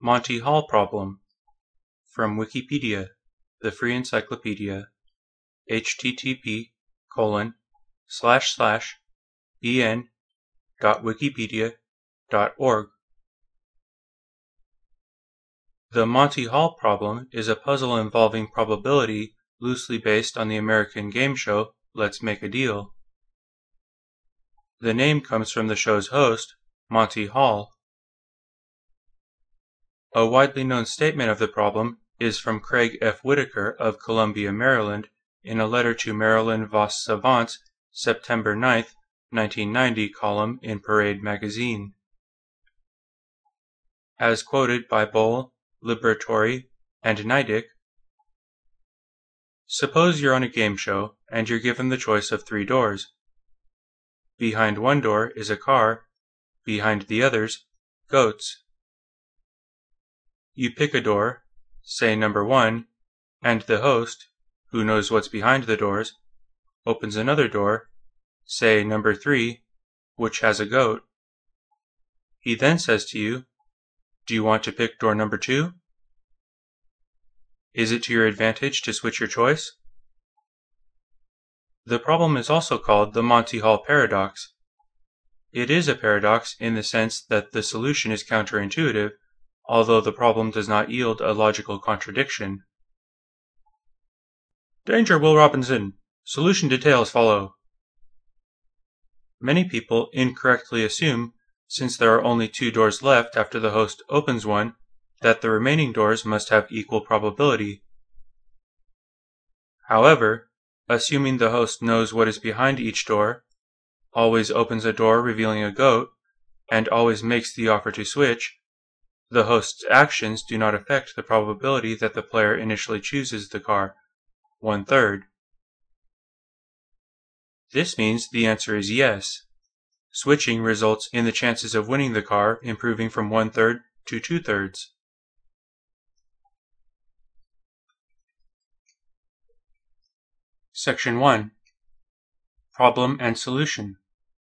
Monty Hall problem. From Wikipedia, the free encyclopedia, http://en.wikipedia.org. The Monty Hall problem is a puzzle involving probability loosely based on the American game show Let's Make a Deal. The name comes from the show's host, Monty Hall. A widely known statement of the problem is from Craig F. Whitaker of Columbia, Maryland, in a letter to Marilyn Vos Savant's September 9, 1990 column in Parade magazine. As quoted by Bohl, Liberatore, and Neidig, suppose you're on a game show and you're given the choice of 3 doors. Behind one door is a car, behind the others, goats. You pick a door, say number 1, and the host, who knows what's behind the doors, opens another door, say number 3, which has a goat. He then says to you, do you want to pick door number 2? Is it to your advantage to switch your choice? The problem is also called the Monty Hall paradox. It is a paradox in the sense that the solution is counterintuitive, although the problem does not yield a logical contradiction. Danger, Will Robinson! Solution details follow. Many people incorrectly assume, since there are only 2 doors left after the host opens one, that the remaining doors must have equal probability. However, assuming the host knows what is behind each door, always opens a door revealing a goat, and always makes the offer to switch, the host's actions do not affect the probability that the player initially chooses the car, 1/3. This means the answer is yes. Switching results in the chances of winning the car improving from 1/3 to 2/3. Section 1. Problem and Solution.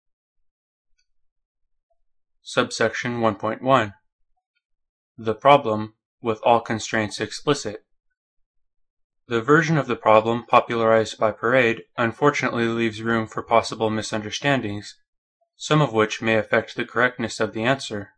Subsection 1.1. The problem, with all constraints explicit. The version of the problem popularized by Parade unfortunately leaves room for possible misunderstandings, some of which may affect the correctness of the answer.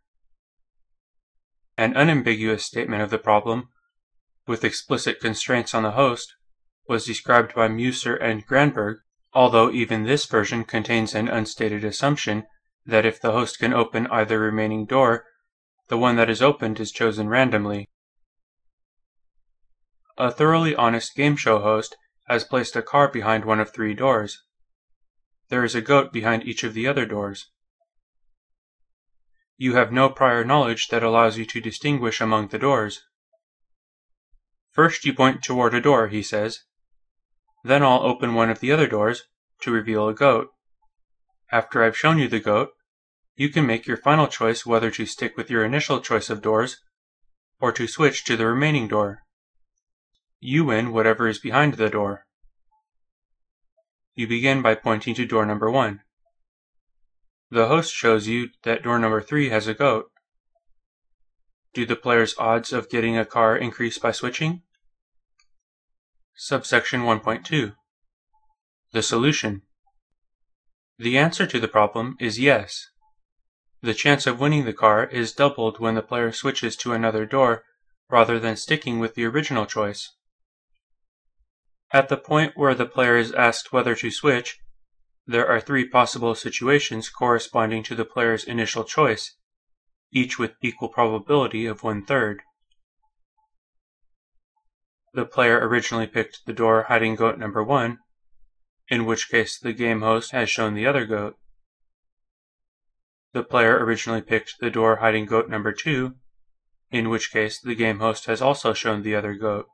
An unambiguous statement of the problem, with explicit constraints on the host, was described by Musser and Granberg, although even this version contains an unstated assumption that if the host can open either remaining door, the one that is opened is chosen randomly. A thoroughly honest game show host has placed a car behind one of 3 doors. There is a goat behind each of the other doors. You have no prior knowledge that allows you to distinguish among the doors. First you point toward a door, he says. Then I'll open one of the other doors to reveal a goat. After I've shown you the goat, you can make your final choice whether to stick with your initial choice of doors or to switch to the remaining door. You win whatever is behind the door. You begin by pointing to door number 1. The host shows you that door number 3 has a goat. Do the player's odds of getting a car increase by switching? Subsection 1.2. The solution. The answer to the problem is yes. The chance of winning the car is doubled when the player switches to another door rather than sticking with the original choice. At the point where the player is asked whether to switch, there are 3 possible situations corresponding to the player's initial choice, each with equal probability of 1/3. The player originally picked the door hiding goat number 1, in which case the game host has shown the other goat. The player originally picked the door hiding goat number 2, in which case the game host has also shown the other goat.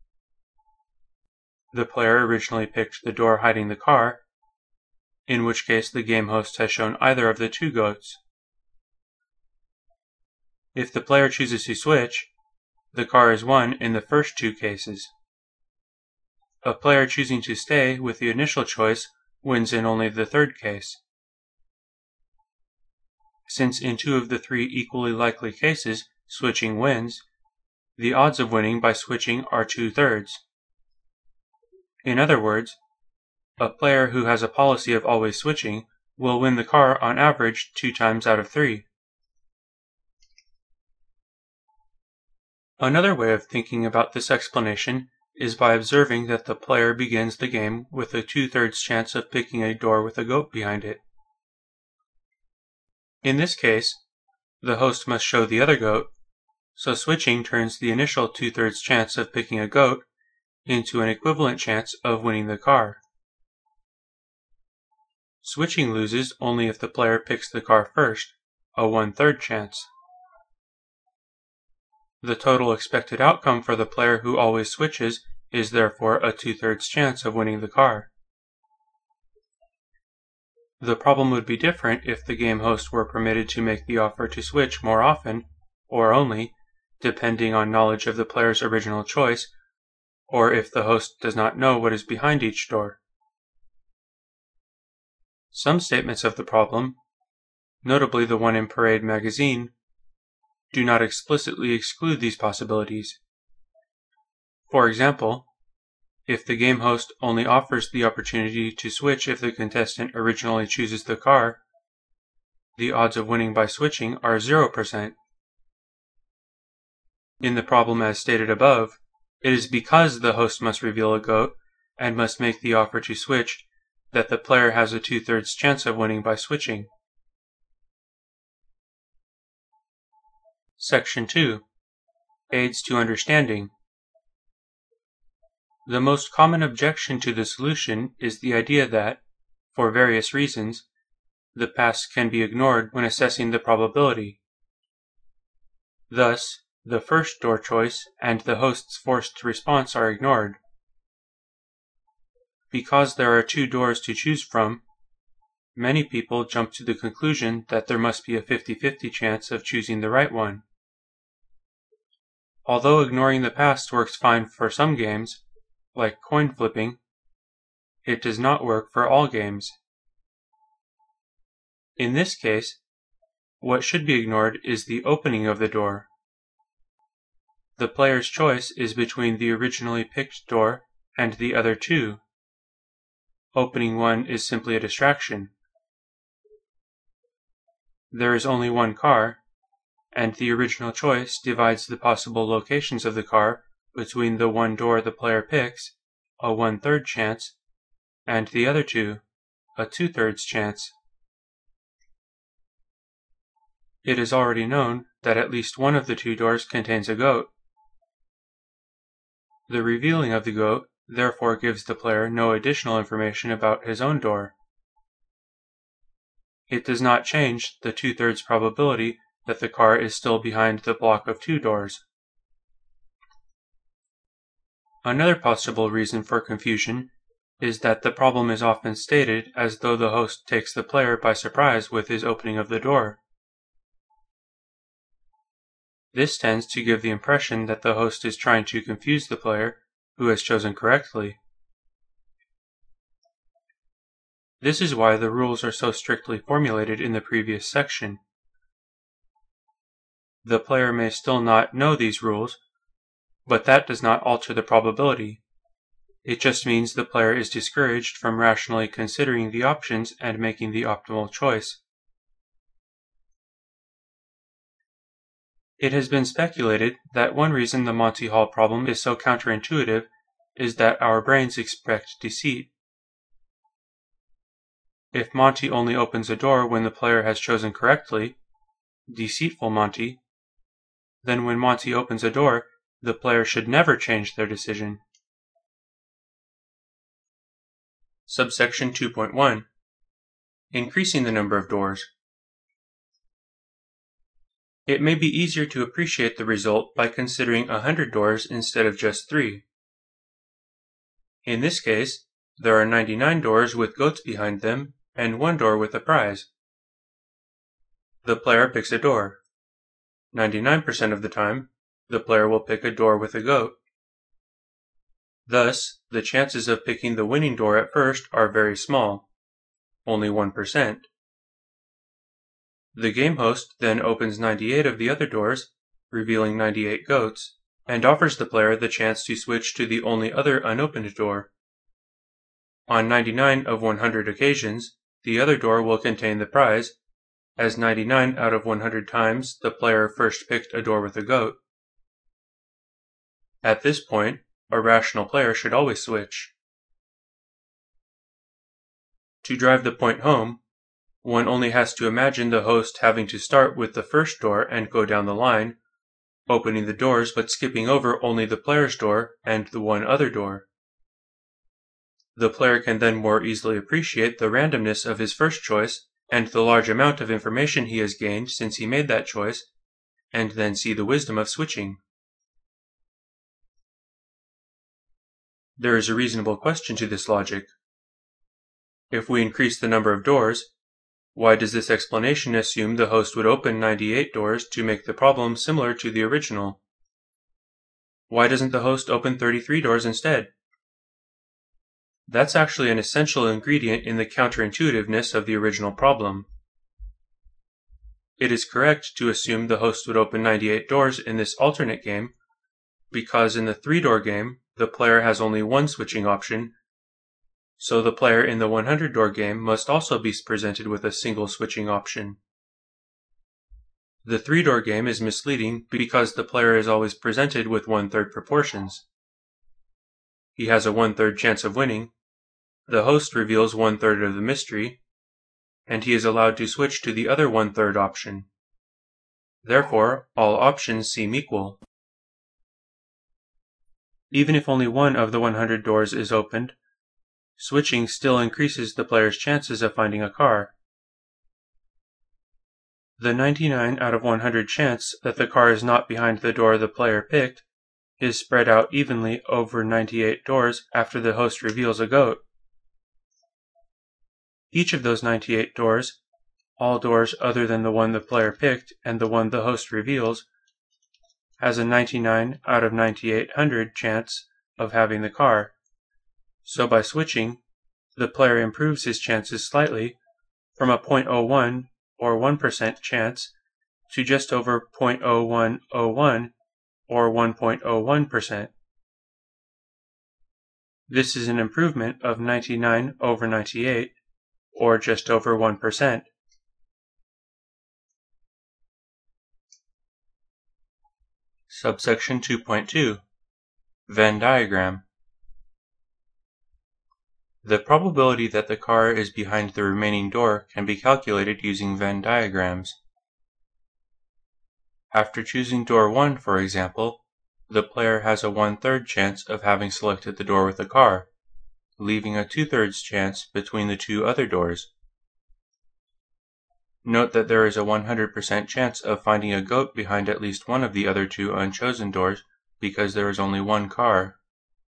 The player originally picked the door hiding the car, in which case the game host has shown either of the 2 goats. If the player chooses to switch, the car is won in the first 2 cases. A player choosing to stay with the initial choice wins in only the 3rd case. Since in 2 of the 3 equally likely cases switching wins, the odds of winning by switching are 2/3. In other words, a player who has a policy of always switching will win the car on average 2 times out of 3. Another way of thinking about this explanation is by observing that the player begins the game with a 2/3 chance of picking a door with a goat behind it. In this case, the host must show the other goat, so switching turns the initial 2/3 chance of picking a goat into an equivalent chance of winning the car. Switching loses only if the player picks the car first, a 1/3 chance. The total expected outcome for the player who always switches is therefore a 2/3 chance of winning the car. The problem would be different if the game host were permitted to make the offer to switch more often, or only, depending on knowledge of the player's original choice, or if the host does not know what is behind each door. Some statements of the problem, notably the one in Parade magazine, do not explicitly exclude these possibilities. For example, if the game host only offers the opportunity to switch if the contestant originally chooses the car, the odds of winning by switching are 0%. In the problem as stated above, it is because the host must reveal a goat and must make the offer to switch that the player has a 2/3 chance of winning by switching. Section 2. Aids to understanding. The most common objection to the solution is the idea that, for various reasons, the past can be ignored when assessing the probability. Thus, the first door choice and the host's forced response are ignored. Because there are 2 doors to choose from, many people jump to the conclusion that there must be a 50-50 chance of choosing the right one. Although ignoring the past works fine for some games, like coin flipping, it does not work for all games. In this case, what should be ignored is the opening of the door. The player's choice is between the originally picked door and the other 2. Opening one is simply a distraction. There is only one car, and the original choice divides the possible locations of the car between the one door the player picks, a 1/3 chance, and the other 2, a 2/3 chance. It is already known that at least one of the 2 doors contains a goat. The revealing of the goat therefore gives the player no additional information about his own door. It does not change the 2/3 probability that the car is still behind the block of 2 doors. Another possible reason for confusion is that the problem is often stated as though the host takes the player by surprise with his opening of the door. This tends to give the impression that the host is trying to confuse the player who has chosen correctly. This is why the rules are so strictly formulated in the previous section. The player may still not know these rules, but that does not alter the probability. It just means the player is discouraged from rationally considering the options and making the optimal choice. It has been speculated that one reason the Monty Hall problem is so counterintuitive is that our brains expect deceit. If Monty only opens a door when the player has chosen correctly, deceitful Monty, then when Monty opens a door, the player should never change their decision. Subsection 2.1. Increasing the number of doors. It may be easier to appreciate the result by considering 100 doors instead of just 3. In this case, there are 99 doors with goats behind them and 1 door with a prize. The player picks a door. 99% of the time, the player will pick a door with a goat. Thus, the chances of picking the winning door at first are very small, only 1%. The game host then opens 98 of the other doors, revealing 98 goats, and offers the player the chance to switch to the only other unopened door. On 99 of 100 occasions, the other door will contain the prize, as 99 out of 100 times the player first picked a door with a goat. At this point, a rational player should always switch. To drive the point home, one only has to imagine the host having to start with the first door and go down the line, opening the doors but skipping over only the player's door and the one other door. The player can then more easily appreciate the randomness of his first choice and the large amount of information he has gained since he made that choice, and then see the wisdom of switching. There is a reasonable question to this logic. If we increase the number of doors, why does this explanation assume the host would open 98 doors to make the problem similar to the original? Why doesn't the host open 33 doors instead? That's actually an essential ingredient in the counterintuitiveness of the original problem. It is correct to assume the host would open 98 doors in this alternate game, because in the 3-door game, the player has only one switching option, so the player in the 100-door game must also be presented with a single switching option. The 3-door game is misleading because the player is always presented with 1/3 proportions. He has a 1/3 chance of winning, the host reveals 1/3 of the mystery, and he is allowed to switch to the other 1/3 option. Therefore, all options seem equal. Even if only one of the 100 doors is opened, switching still increases the player's chances of finding a car. The 99 out of 100 chance that the car is not behind the door the player picked is spread out evenly over 98 doors after the host reveals a goat. Each of those 98 doors, all doors other than the one the player picked and the one the host reveals, has a 99 out of 9800 chance of having the car. So by switching, the player improves his chances slightly from a 0.01 or 1% chance to just over 0.0101 or 1.01%. This is an improvement of 99 over 98, or just over 1%. Subsection 2.2 Venn diagram. The probability that the car is behind the remaining door can be calculated using Venn diagrams. After choosing door 1, for example, the player has a 1/3 chance of having selected the door with the car, leaving a 2/3 chance between the two other doors. Note that there is a 100% chance of finding a goat behind at least one of the other two unchosen doors because there is only one car.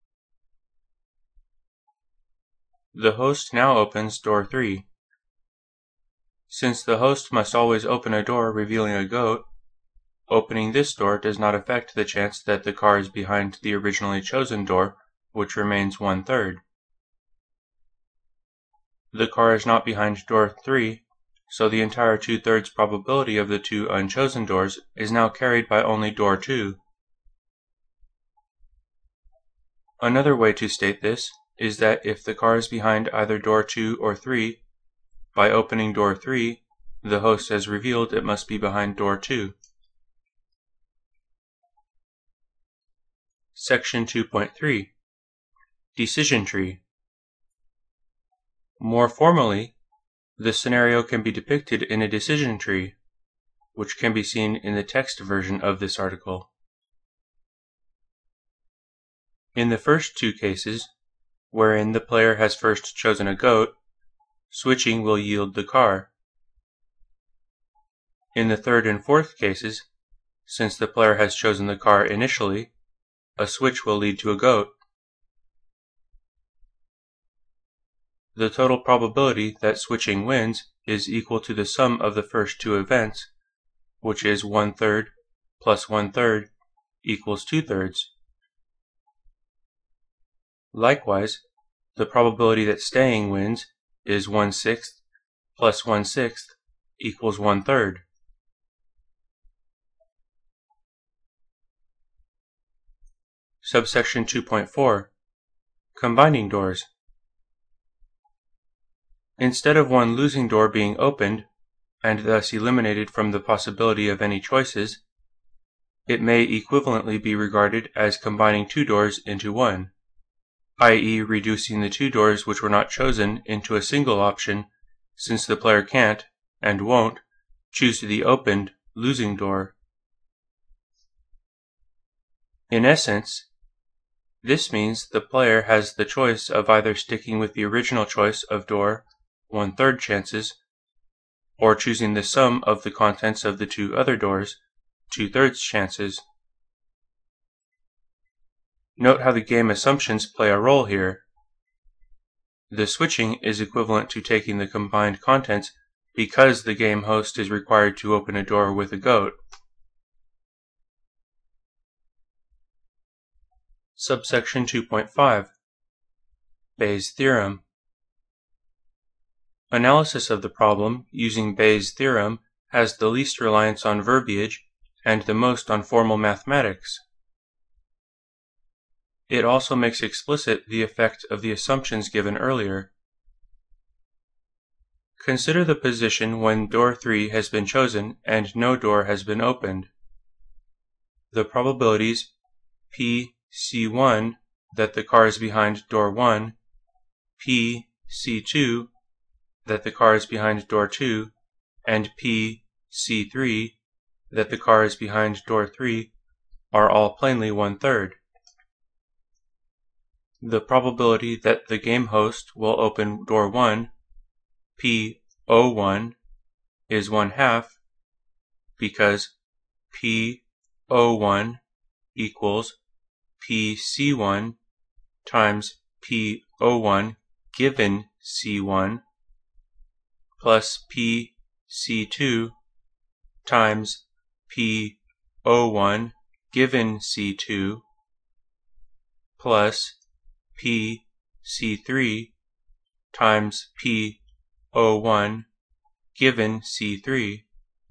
The host now opens door 3. Since the host must always open a door revealing a goat, opening this door does not affect the chance that the car is behind the originally chosen door, which remains 1/3. The car is not behind door 3, so the entire 2/3 probability of the two unchosen doors is now carried by only door 2. Another way to state this is that if the car is behind either door 2 or 3, by opening door 3, the host has revealed it must be behind door 2. Section 2.3 Decision Tree. More formally, the scenario can be depicted in a decision tree, which can be seen in the text version of this article. In the first two cases, wherein the player has first chosen a goat, switching will yield the car. In the third and fourth cases, since the player has chosen the car initially, a switch will lead to a goat. The total probability that switching wins is equal to the sum of the first two events, which is 1/3 plus 1/3 equals 2/3. Likewise, the probability that staying wins is 1/6 plus 1/6 equals 1/3. Subsection 2.4. Combining doors. Instead of one losing door being opened, and thus eliminated from the possibility of any choices, it may equivalently be regarded as combining two doors into one, i.e. reducing the two doors which were not chosen into a single option, since the player can't, and won't, choose the opened, losing door. In essence, this means the player has the choice of either sticking with the original choice of door 1/3 chances, or choosing the sum of the contents of the two other doors 2/3 chances. Note how the game assumptions play a role here. The switching is equivalent to taking the combined contents because the game host is required to open a door with a goat. Subsection 2.5. Bayes' theorem. Analysis of the problem using Bayes' theorem has the least reliance on verbiage and the most on formal mathematics. It also makes explicit the effect of the assumptions given earlier. Consider the position when door 3 has been chosen and no door has been opened. The probabilities P(C1) that the car is behind door 1, P(C2) that the car is behind door 2, and P(C3) that the car is behind door 3 are all plainly 1/3. The probability that the game host will open door 1, P(O1), is 1/2, because P(O1) equals P(C1) times P(O1) given C1 plus P(C2) times P(O1) given C2 plus P(C3) times P(O1) given C3,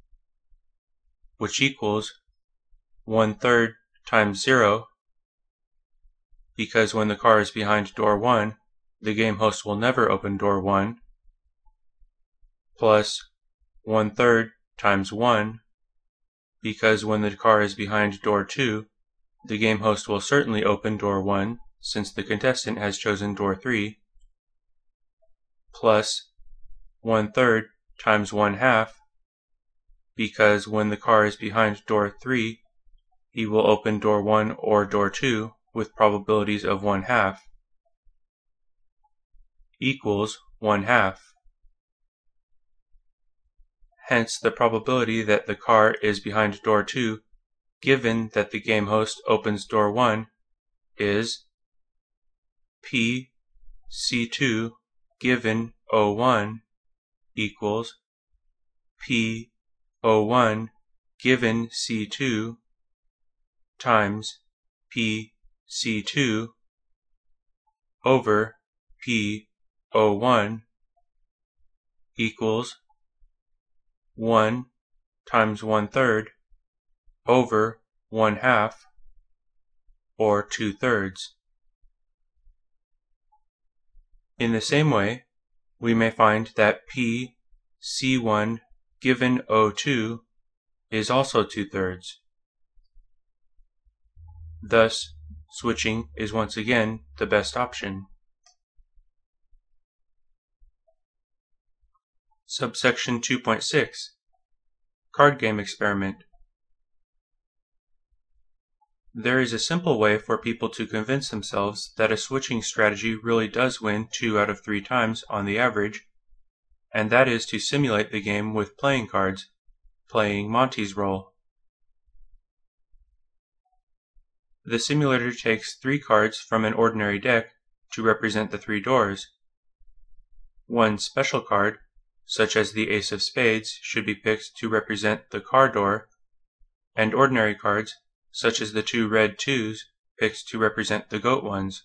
which equals 1/3 times 0, because when the car is behind door 1, the game host will never open door 1, plus 1/3 times 1, because when the car is behind door 2, the game host will certainly open door 1, since the contestant has chosen door 3, plus 1/3 times 1/2, because when the car is behind door 3, he will open door 1 or door 2 with probabilities of 1/2, equals 1/2. Hence, the probability that the car is behind door 2, given that the game host opens door 1, is P(C2) given O1 equals P(O1) given C2 times P(C2) over P(O1) equals 1 times 1/3 over 1/2, or 2/3. In the same way, we may find that P(C1) given O2 is also 2/3. Thus, switching is once again the best option. Subsection 2.6. Card game experiment. There is a simple way for people to convince themselves that a switching strategy really does win 2 out of 3 times on the average, and that is to simulate the game with playing cards, playing Monty's role. The simulator takes 3 cards from an ordinary deck to represent the 3 doors. One special card, such as the Ace of Spades, should be picked to represent the car door, and ordinary cards, such as the 2 red 2s, picked to represent the goat ones.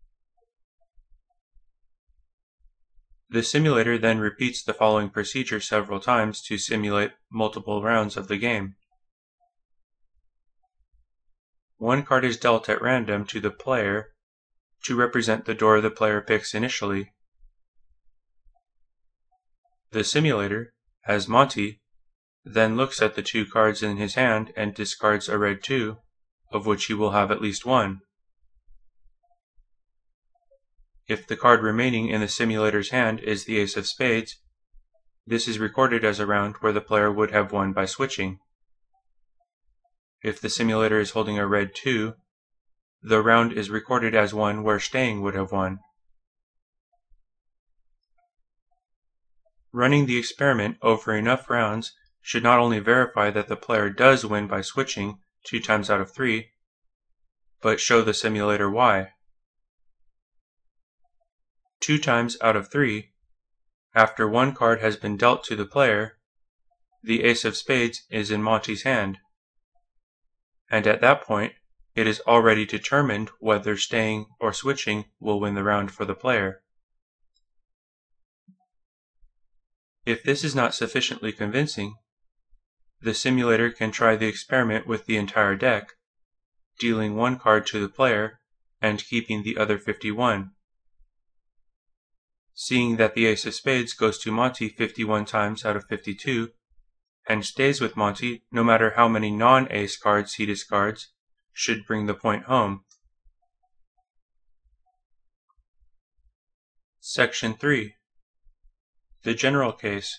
The simulator then repeats the following procedure several times to simulate multiple rounds of the game. one card is dealt at random to the player to represent the door the player picks initially. The simulator, as Monty, then looks at the 2 cards in his hand and discards a red 2, of which he will have at least one. If the card remaining in the simulator's hand is the ace of spades, this is recorded as a round where the player would have won by switching. If the simulator is holding a red 2, the round is recorded as one where staying would have won. Running the experiment over enough rounds should not only verify that the player does win by switching 2 times out of 3, but show the simulator why. 2 times out of 3, after one card has been dealt to the player, the ace of spades is in Monty's hand, and at that point it is already determined whether staying or switching will win the round for the player. If this is not sufficiently convincing, the simulator can try the experiment with the entire deck, dealing 1 card to the player and keeping the other 51. Seeing that the ace of spades goes to Monty 51 times out of 52, and stays with Monty no matter how many non-ace cards he discards, should bring the point home. Section 3. The general case.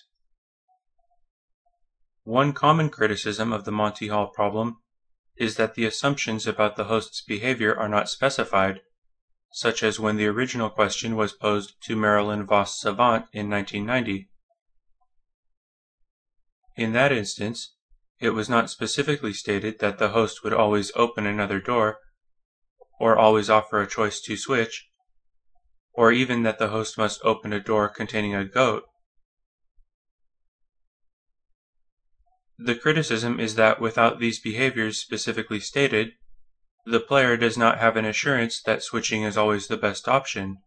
One common criticism of the Monty Hall problem is that the assumptions about the host's behavior are not specified, such as when the original question was posed to Marilyn Vos Savant in 1990. In that instance, it was not specifically stated that the host would always open another door, or always offer a choice to switch, or even that the host must open a door containing a goat. The criticism is that without these behaviors specifically stated, the player does not have an assurance that switching is always the best option.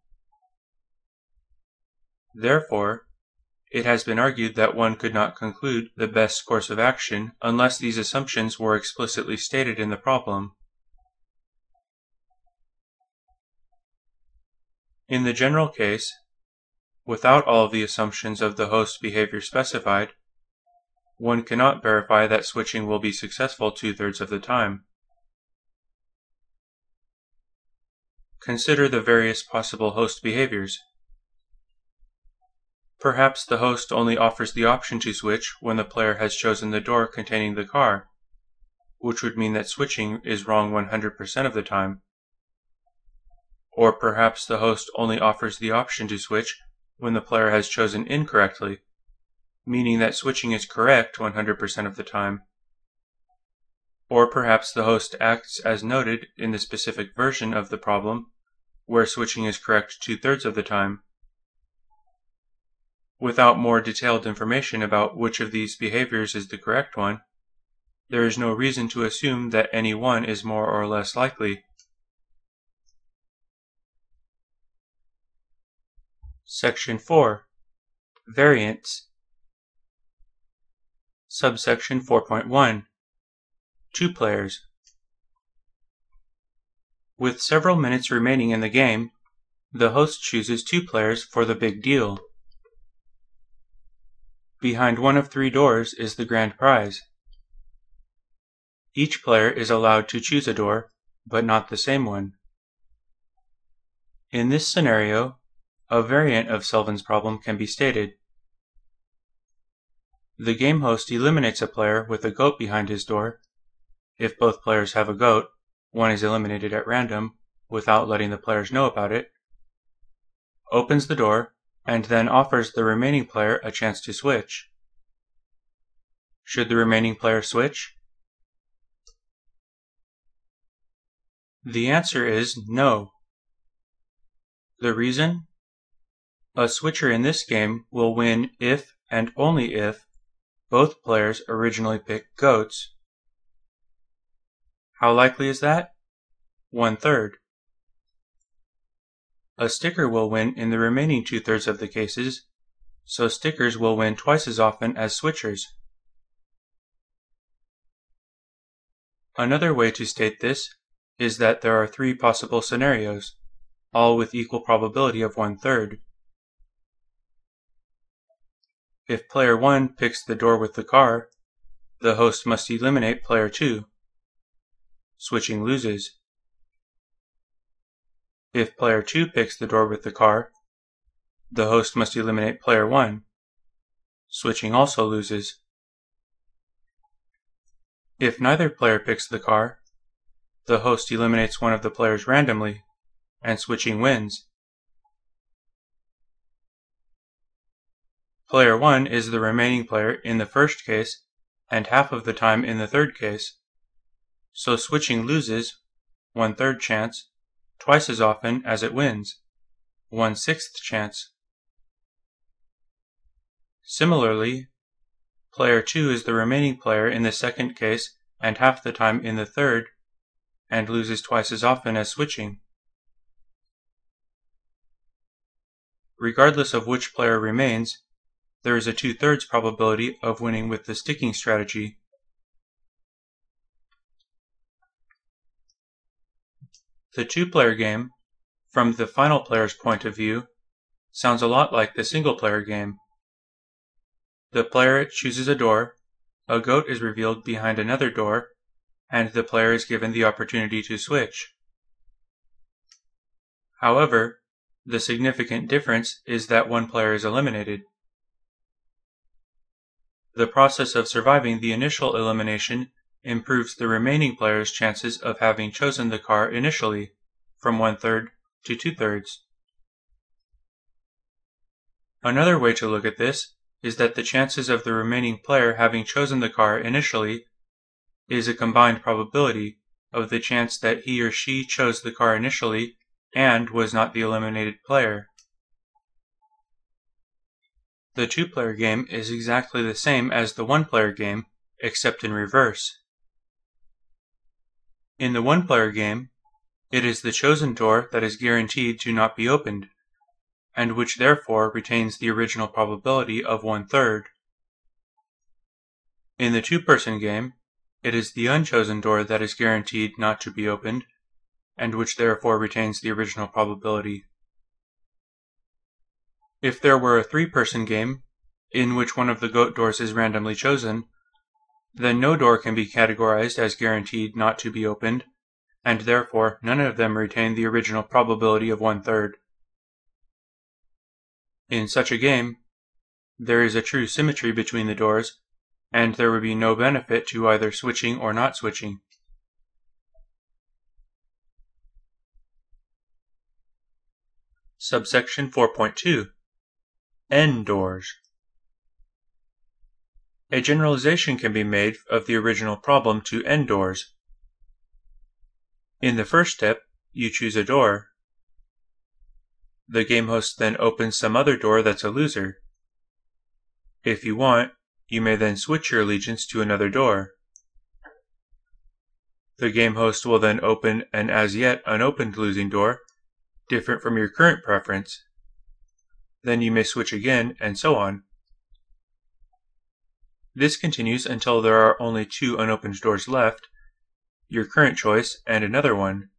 Therefore, it has been argued that one could not conclude the best course of action unless these assumptions were explicitly stated in the problem. In the general case, without all of the assumptions of the host's behavior specified, one cannot verify that switching will be successful 2/3 of the time. Consider the various possible host behaviors. Perhaps the host only offers the option to switch when the player has chosen the door containing the car, which would mean that switching is wrong 100% of the time. Or perhaps the host only offers the option to switch when the player has chosen incorrectly, meaning that switching is correct 100% of the time. Or perhaps the host acts as noted in the specific version of the problem, where switching is correct 2/3 of the time. Without more detailed information about which of these behaviors is the correct one, there is no reason to assume that any one is more or less likely. Section 4. Variants. Subsection 4.1. 2 players. With several minutes remaining in the game, the host chooses 2 players for the big deal. Behind one of 3 doors is the grand prize. Each player is allowed to choose a door, but not the same one. In this scenario, a variant of Selvon's problem can be stated. The game host eliminates a player with a goat behind his door. If both players have a goat, one is eliminated at random without letting the players know about it, opens the door, and then offers the remaining player a chance to switch. Should the remaining player switch? The answer is no. The reason? A switcher in this game will win if and only if both players originally pick goats. How likely is that? 1/3. A sticker will win in the remaining 2/3 of the cases, so stickers will win twice as often as switchers. Another way to state this is that there are 3 possible scenarios, all with equal probability of 1/3. If player 1 picks the door with the car, the host must eliminate player 2. Switching loses. If player 2 picks the door with the car, the host must eliminate player 1. Switching also loses. If neither player picks the car, the host eliminates one of the players randomly, and switching wins. Player 1 is the remaining player in the first case and half of the time in the third case, so switching loses 1/3 chance twice as often as it wins, 1/6 chance. Similarly, player 2 is the remaining player in the second case and half the time in the third, and loses twice as often as switching. Regardless of which player remains, there is a 2/3 probability of winning with the sticking strategy. The 2-player game, from the final player's point of view, sounds a lot like the single-player game. The player chooses a door, a goat is revealed behind another door, and the player is given the opportunity to switch. However, the significant difference is that one player is eliminated. The process of surviving the initial elimination improves the remaining player's chances of having chosen the car initially, from 1/3 to 2/3. Another way to look at this is that the chances of the remaining player having chosen the car initially is a combined probability of the chance that he or she chose the car initially and was not the eliminated player. The 2-player game is exactly the same as the 1-player game, except in reverse. In the 1-player game, it is the chosen door that is guaranteed to not be opened, and which therefore retains the original probability of 1/3. In the 2-person game, it is the unchosen door that is guaranteed not to be opened, and which therefore retains the original probability. If there were a 3-person game, in which one of the goat doors is randomly chosen, then no door can be categorized as guaranteed not to be opened, and therefore none of them retain the original probability of 1/3. In such a game, there is a true symmetry between the doors, and there would be no benefit to either switching or not switching. Subsection 4.2. N doors. A generalization can be made of the original problem to n doors. In the first step, you choose a door. The game host then opens some other door that's a loser. If you want, you may then switch your allegiance to another door. The game host will then open an as yet unopened losing door, different from your current preference. Then you may switch again, and so on. This continues until there are only 2 unopened doors left, your current choice and another one.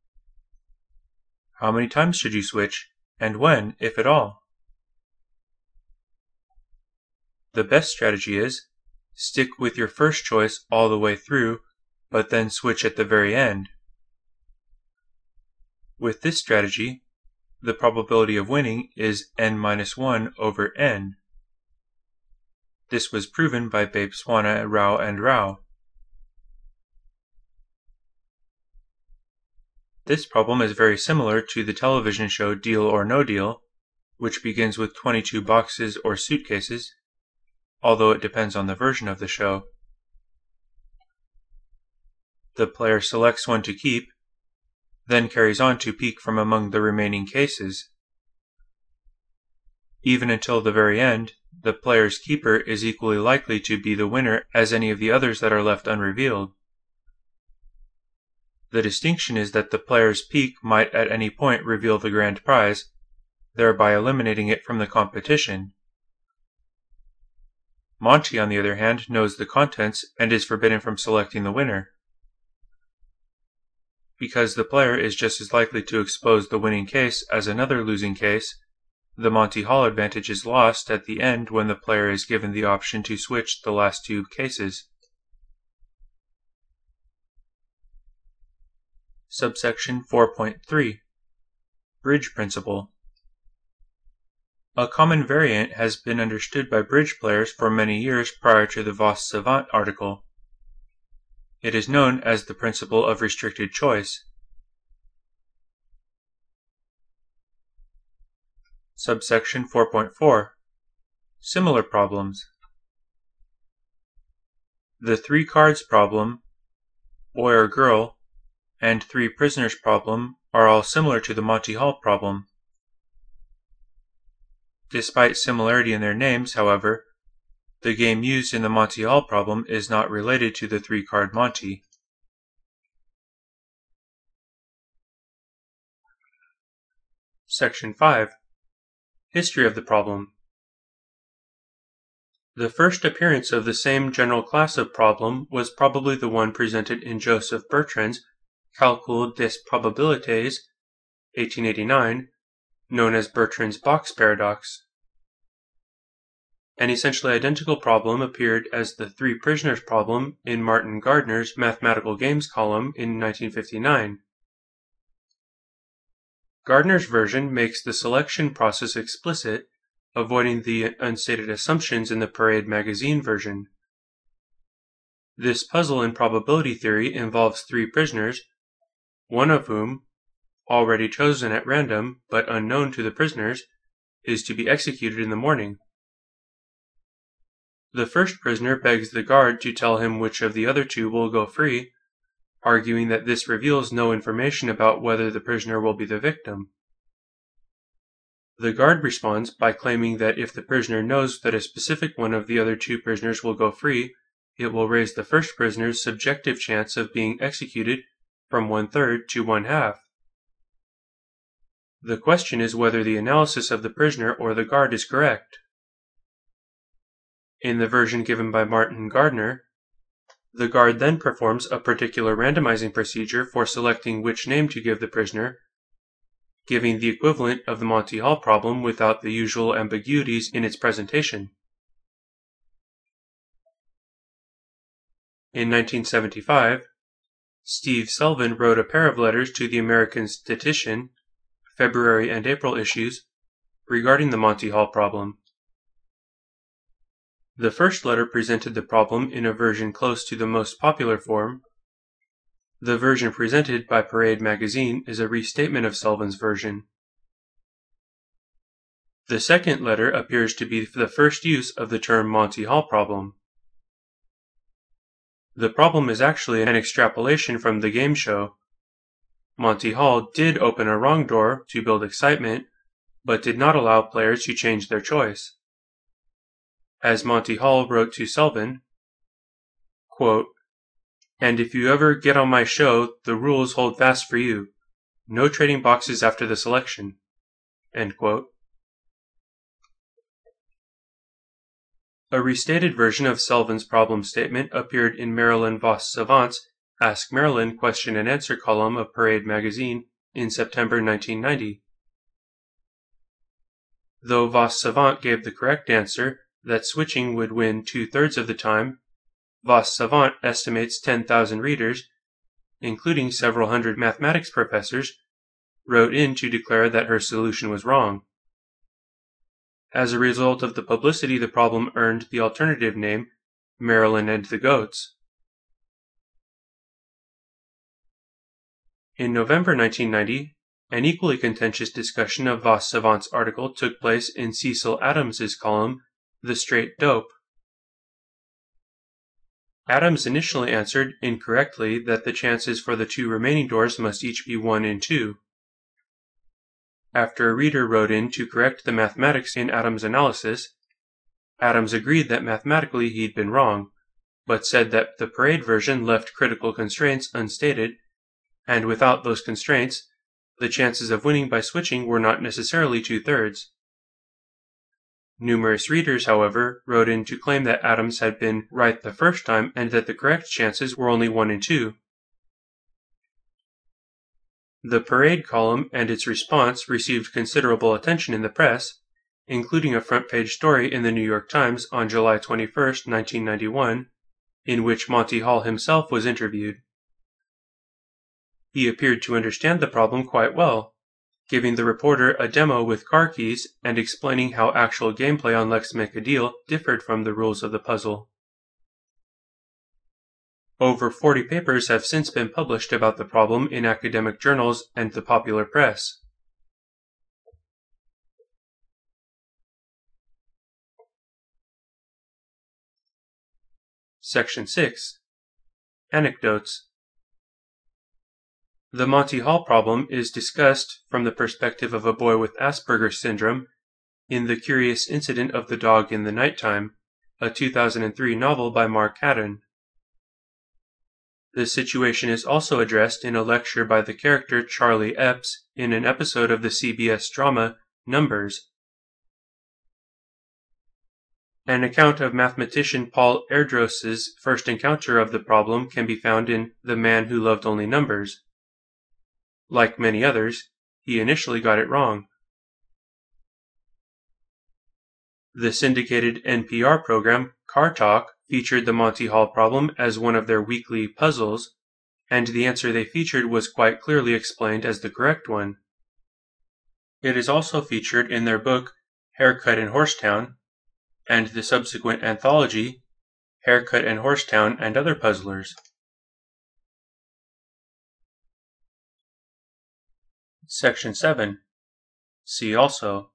How many times should you switch, and when, if at all? The best strategy is, stick with your first choice all the way through, but then switch at the very end. With this strategy, the probability of winning is n-1 over n. This was proven by Babe Swana, Rao, and Rao. This problem is very similar to the television show Deal or No Deal, which begins with 22 boxes or suitcases, although it depends on the version of the show. The player selects one to keep, then carries on to pick from among the remaining cases. Even until the very end, the player's keeper is equally likely to be the winner as any of the others that are left unrevealed. The distinction is that the player's peak might at any point reveal the grand prize, thereby eliminating it from the competition. Monty, on the other hand, knows the contents and is forbidden from selecting the winner. Because the player is just as likely to expose the winning case as another losing case, the Monty Hall advantage is lost at the end when the player is given the option to switch the last two cases. Subsection 4.3 Bridge Principle. A common variant has been understood by bridge players for many years prior to the Vos Savant article. It is known as the principle of restricted choice. Subsection 4.4 Similar problems. The 3 cards problem, boy or girl, and 3 prisoners problem are all similar to the Monty Hall problem. Despite similarity in their names, however, the game used in the Monty Hall problem is not related to the 3-card Monty. Section 5 History of the problem. The first appearance of the same general class of problem was probably the one presented in Joseph Bertrand's Calcul des probabilités, 1889, known as Bertrand's box paradox. An essentially identical problem appeared as the 3 prisoners problem in Martin Gardner's Mathematical Games column in 1959. Gardner's version makes the selection process explicit, avoiding the unstated assumptions in the Parade magazine version. This puzzle in probability theory involves 3 prisoners, one of whom, already chosen at random but unknown to the prisoners, is to be executed in the morning. The first prisoner begs the guard to tell him which of the other 2 will go free, arguing that this reveals no information about whether the prisoner will be the victim. The guard responds by claiming that if the prisoner knows that a specific one of the other 2 prisoners will go free, it will raise the first prisoner's subjective chance of being executed from 1/3 to 1/2. The question is whether the analysis of the prisoner or the guard is correct. In the version given by Martin Gardner, the guard then performs a particular randomizing procedure for selecting which name to give the prisoner, giving the equivalent of the Monty Hall problem without the usual ambiguities in its presentation. In 1975, Steve Selvin wrote a pair of letters to the American Statistician, February and April issues, regarding the Monty Hall problem. The first letter presented the problem in a version close to the most popular form. The version presented by Parade magazine is a restatement of Selvin's version. The second letter appears to be the first use of the term Monty Hall problem. The problem is actually an extrapolation from the game show. Monty Hall did open a wrong door to build excitement, but did not allow players to change their choice. As Monty Hall wrote to Selvin, quote, "And if you ever get on my show, the rules hold fast for you. No trading boxes after the selection." End quote. A restated version of Selvin's problem statement appeared in Marilyn Vos Savant's Ask Marilyn question and answer column of Parade magazine in September 1990. Though Vos Savant gave the correct answer, that switching would win 2/3 of the time, Vos Savant estimates 10,000 readers, including several hundred mathematics professors, wrote in to declare that her solution was wrong. As a result of the publicity, the problem earned the alternative name Marilyn and the Goats. In November 1990, an equally contentious discussion of Vos Savant's article took place in Cecil Adams's column The Straight Dope. Adams initially answered incorrectly that the chances for the 2 remaining doors must each be 1 in 2. After a reader wrote in to correct the mathematics in Adams' analysis, Adams agreed that mathematically he'd been wrong, but said that the Parade version left critical constraints unstated, and without those constraints, the chances of winning by switching were not necessarily 2/3. Numerous readers, however, wrote in to claim that Adams had been right the first time and that the correct chances were only 1 in 2. The parade column and its response received considerable attention in the press, including a front-page story in the New York Times on July 21, 1991, in which Monty Hall himself was interviewed. He appeared to understand the problem quite well, giving the reporter a demo with car keys and explaining how actual gameplay on Let's Make a Deal differed from the rules of the puzzle. Over 40 papers have since been published about the problem in academic journals and the popular press. Section 6. Anecdotes. The Monty Hall problem is discussed from the perspective of a boy with Asperger's syndrome in The Curious Incident of the Dog in the Nighttime, a 2003 novel by Mark Haddon. The situation is also addressed in a lecture by the character Charlie Epps in an episode of the CBS drama Numbers. An account of mathematician Paul Erdős's first encounter of the problem can be found in The Man Who Loved Only Numbers. Like many others, he initially got it wrong. The syndicated NPR program Car Talk featured the Monty Hall problem as one of their weekly puzzles, and the answer they featured was quite clearly explained as the correct one. It is also featured in their book Haircut in Horsetown, and the subsequent anthology Haircut and Horsetown and Other Puzzlers. Section 7. See also: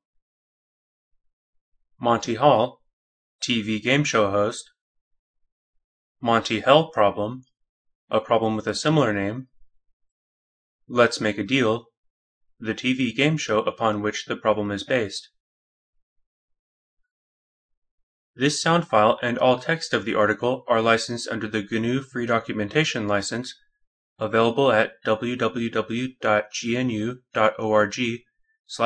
Monty Hall, TV game show host; Monty Hell problem, a problem with a similar name; Let's Make a Deal, the TV game show upon which the problem is based. This sound file and all text of the article are licensed under the GNU Free Documentation License, available at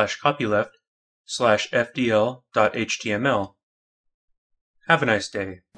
www.gnu.org/copyleft/fdl.html. Have a nice day.